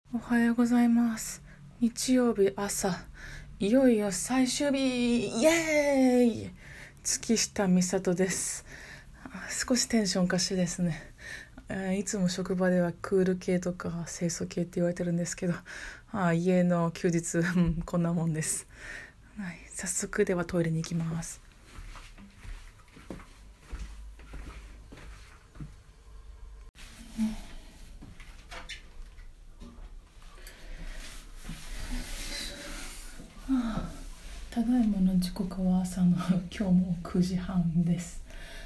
おはようございます。日曜日朝、いよいよ最終日、イエーイ。月下美里です。少しテンションおかしいですね。いつも職場ではクール系とか清楚系って言われてるんですけど、家の休日こんなもんです。早速ではトイレに行きます。ただいまの時刻は朝の今日も9時半です。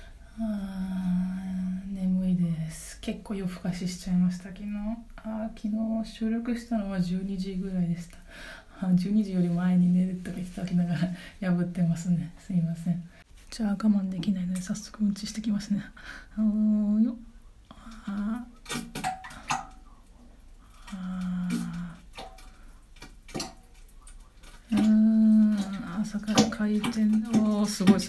眠いです。結構夜更かししちゃいました。昨日収録したのは12時ぐらいでした。12時より前に寝るとか言っておきながら破ってますね。すいません。じゃあ我慢できないので早速うんちしてきますね。よ朝から回転、すごい。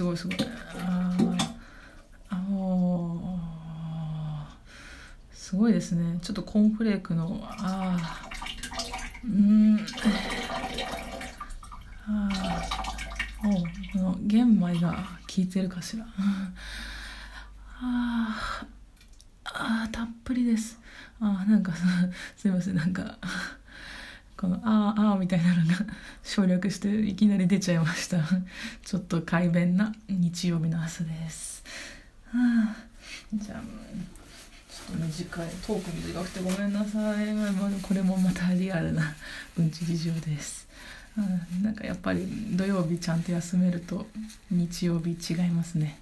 すごいですね。ちょっとコーンフレークのこの玄米が効いてるかしら。たっぷりです。なんかすいません、なんかこのみたいなのが省略していきなり出ちゃいました。ちょっと快便な日曜日の朝です。じゃあちょっと短いトーク短くてごめんなさい。これもまたリアルなうんち事情です。なんかやっぱり土曜日ちゃんと休めると日曜日違いますね。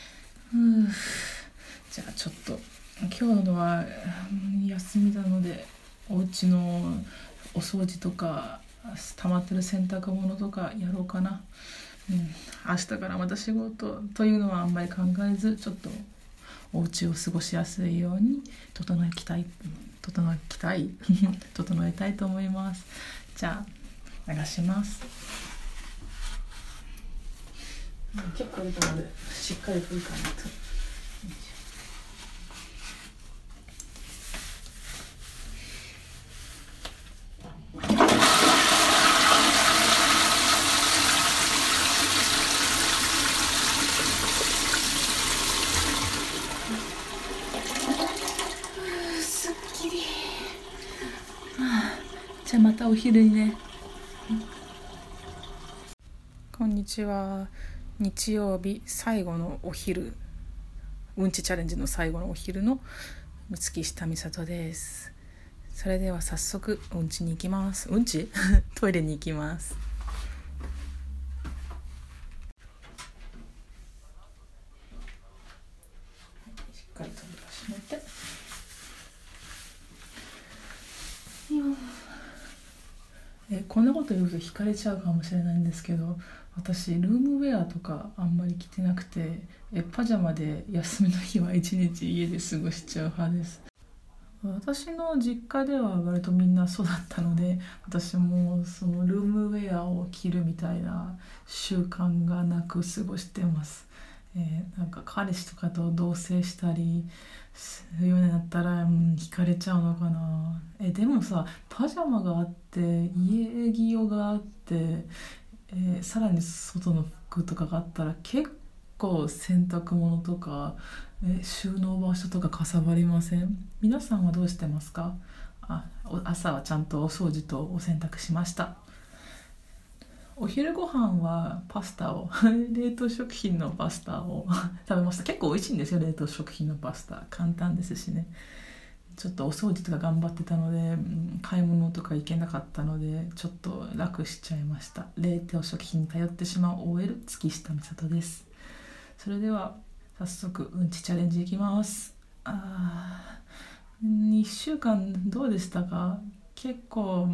じゃあちょっと今日のは休みなのでお家のお掃除とか溜まってる洗濯物とかやろうかな。明日からまた仕事というのはあんまり考えず、ちょっとお家を過ごしやすいように整えたいと思います。じゃあ流します。結構出たのでしっかり拭いかないと。すっきり。じゃあまたお昼にね。こんにちは。日曜日最後のお昼、うんちチャレンジの最後のお昼の月下美里です。それでは早速うんちに行きます。トイレに行きます。しっかり扉閉めて。こんなこと言うと惹かれちゃうかもしれないんですけど、私ルームウェアとかあんまり着てなくて、パジャマで休みの日は一日家で過ごしちゃう派です。私の実家では割とみんなそうだったので、私もそのルームウェアを着るみたいな習慣がなく過ごしてます。なんか彼氏とかと同棲したりするようになったら、惹かれちゃうのかな。でもさ、パジャマがあって家着用があって、さらに外の服とかがあったら結構洗濯物とか、収納場所とかかさばりません？皆さんはどうしてますか？朝はちゃんとお掃除とお洗濯しました。お昼ご飯はパスタを冷凍食品のパスタを食べました。結構美味しいんですよ、冷凍食品のパスタ。簡単ですしね。ちょっとお掃除とか頑張ってたので、買い物とか行けなかったのでちょっと楽しちゃいました。冷凍食品に頼ってしまう OL 月下美里です。それでは早速うんちチャレンジいきます。2週間どうでしたか？結構、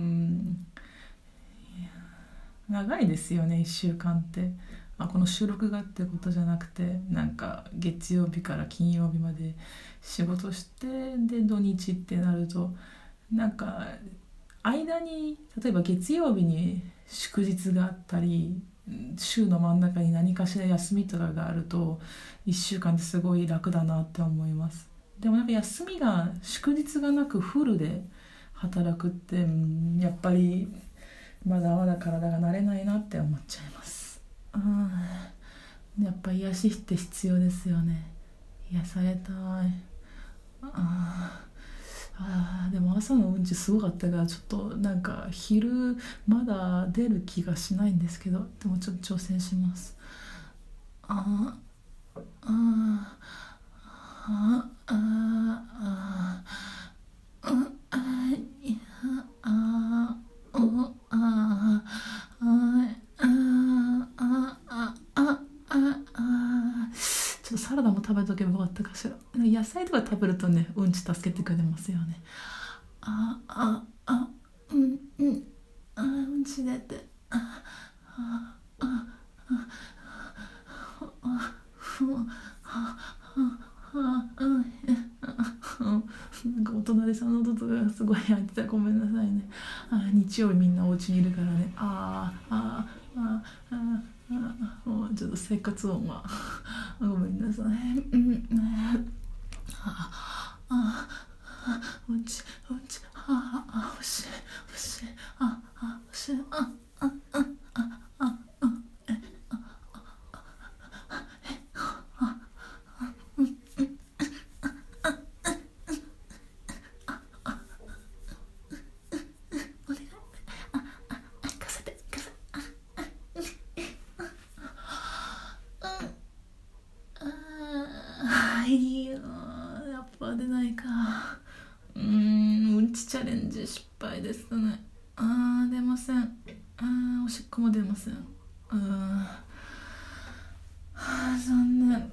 長いですよね、1週間って。この収録がってことじゃなくて、なんか月曜日から金曜日まで仕事して、で土日ってなると、なんか間に例えば月曜日に祝日があったり、週の真ん中に何かしら休みとかがあると1週間ってすごい楽だなって思います。でもなんか祝日がなくフルで働くって、やっぱりまだまだ体が慣れないなって思っちゃいます。やっぱ癒しって必要ですよね。癒されたい。でも朝のうんちすごかったからちょっとなんか昼まだ出る気がしないんですけど、でもちょっと挑戦します。あーあーあーあーあーあーいやあーおあーあーあーあーあーあーちょっとサラダも食べとけばよかったかしら。野菜とか食べるとね、うんち助けてくれますよね。あああうんうんうんち出てあああふはははなんかお隣さんの音とかがすごい入ってたらごめんなさいね。日曜日みんなお家にいるからね。もうちょっと生活音はごめんなさい。うんちうんち欲しい欲しい欲しいお願い行かせて行かせていいよやっぱ出ないか。うんちチャレンジ失敗ですね。出ません。おしっこも出ません。残念。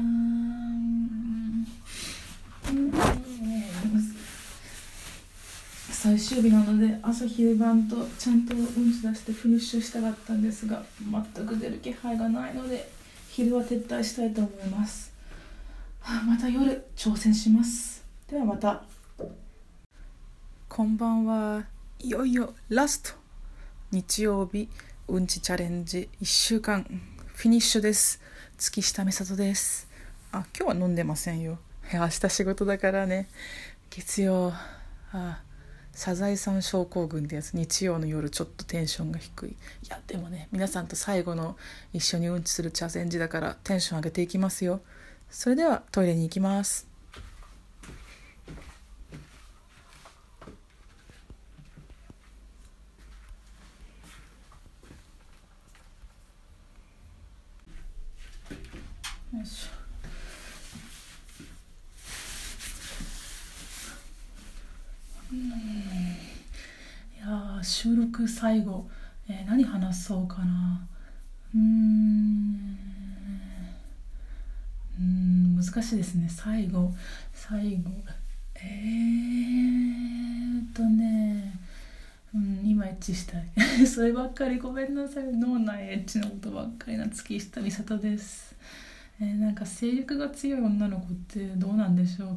最終日なので朝昼晩とちゃんとうんち出してフィニッシュしたかったんですが、全く出る気配がないので昼は撤退したいと思います。また夜挑戦します。ではまた。こんばんは。いよいよラスト日曜日うんちチャレンジ1週間フィニッシュです。月下美里です。今日は飲んでませんよ。明日仕事だからね。月曜サザエさん症候群ってやつ。日曜の夜ちょっとテンションが低い。いやでもね、皆さんと最後の一緒にうんちするチャレンジだからテンション上げていきますよ。それではトイレに行きます。よいしょ。いや収録最後、何話そうかな。難しいですね。最後ね、今エッチしたいそればっかりごめんなさい。脳内エッチのことばっかりな月下美里です。なんか性欲が強い女の子ってどうなんでしょうか。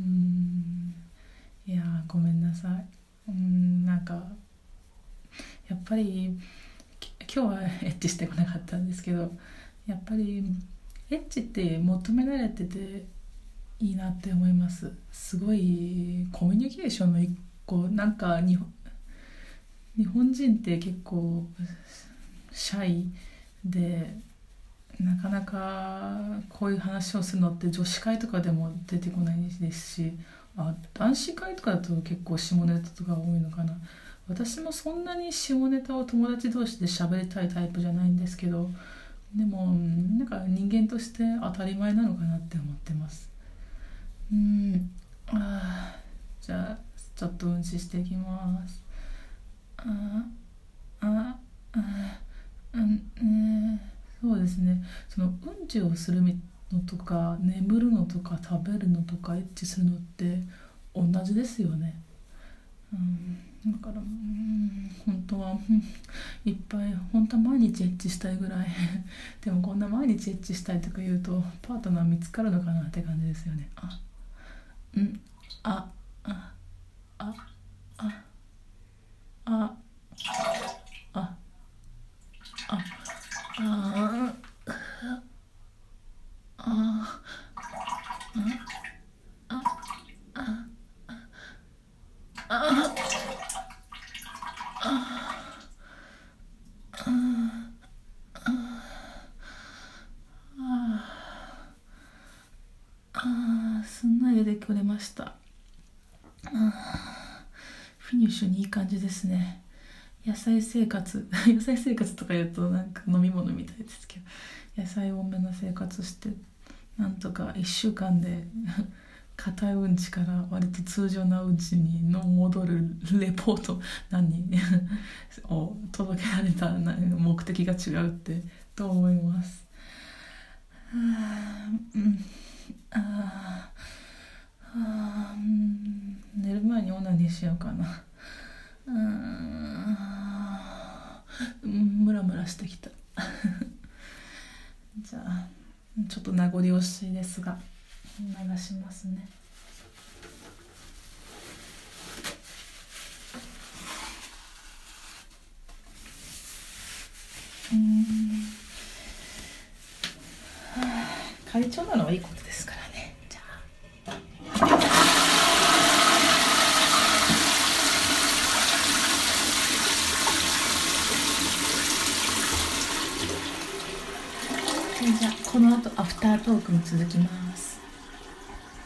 いやごめんなさい。なんかやっぱり今日はエッチしてこなかったんですけど、やっぱりエッチって求められてていいなって思います。すごいコミュニケーションの一個。なんか日本人って結構シャイで、なかなかこういう話をするのって女子会とかでも出てこないですし、男子会とかだと結構下ネタとか多いのかな。私もそんなに下ネタを友達同士で喋りたいタイプじゃないんですけど、でもなんか人間として当たり前なのかなって思ってます。じゃあちょっとうんちしていきます。そうですね。そのうんちをするのとか眠るのとか食べるのとかエッチするのって同じですよね。だから本当はいっぱい本当は毎日エッチしたいぐらいでもこんな毎日エッチしたいとか言うとパートナー見つかるのかなって感じですよね。うんあああああああああああした。フィニッシュにいい感じですね。野菜生活野菜生活とか言うとなんか飲み物みたいですけど、野菜多めの生活してなんとか1週間で硬いうんちから割と通常なうんちに戻るレポートを届けられた目的が違うってと思います。寝る前にオナニーしようかな。ムラムラしてきたじゃあちょっと名残惜しいですが流しますね。会長なのはいいことですからね。じゃあこの後アフタートークに続きます。